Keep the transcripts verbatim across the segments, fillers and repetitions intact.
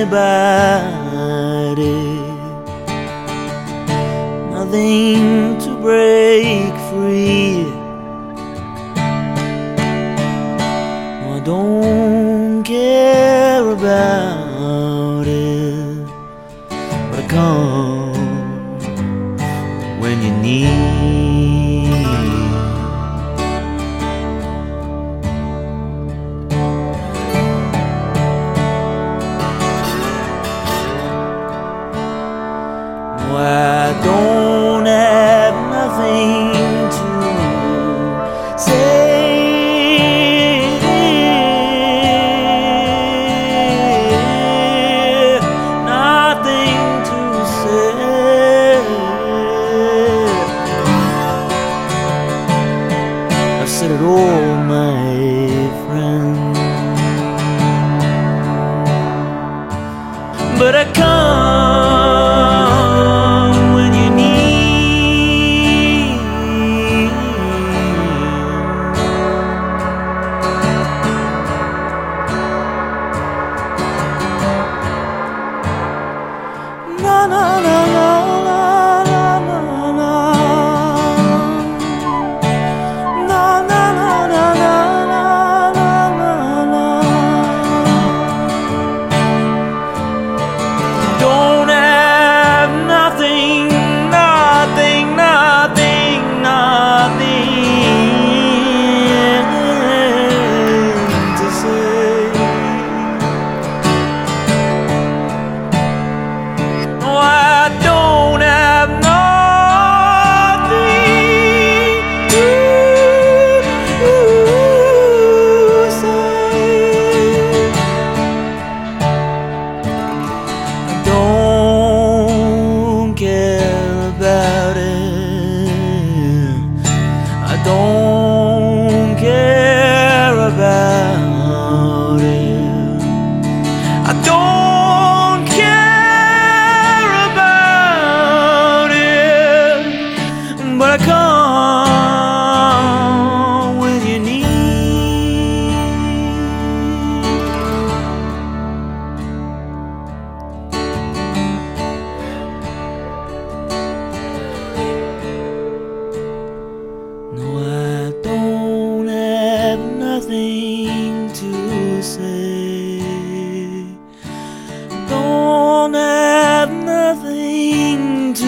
anybody, nothing to break free. I don't care about it, but I come when you need. No, I don't have nothing to say. I've said it all, my friend, but I come when you need. Na na na na. I don't care about it. I don't care about it, but I come when you need. No, I don't have nothing to say. Don't have nothing to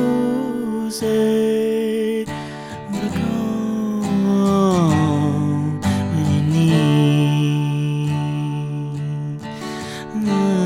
say, but I come when you need.